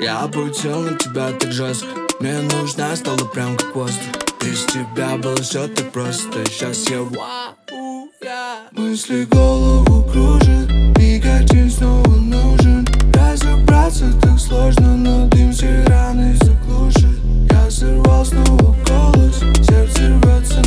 Я обучил на тебя так жестко. Мне нужна стала прям как воздух. Без тебя было все так просто. Сейчас я вау, я. Мысли голову кружат, никотин снова нужен. Разобраться так сложно, но дым все раны заглушит. Я сорвал снова голос, сердце рвется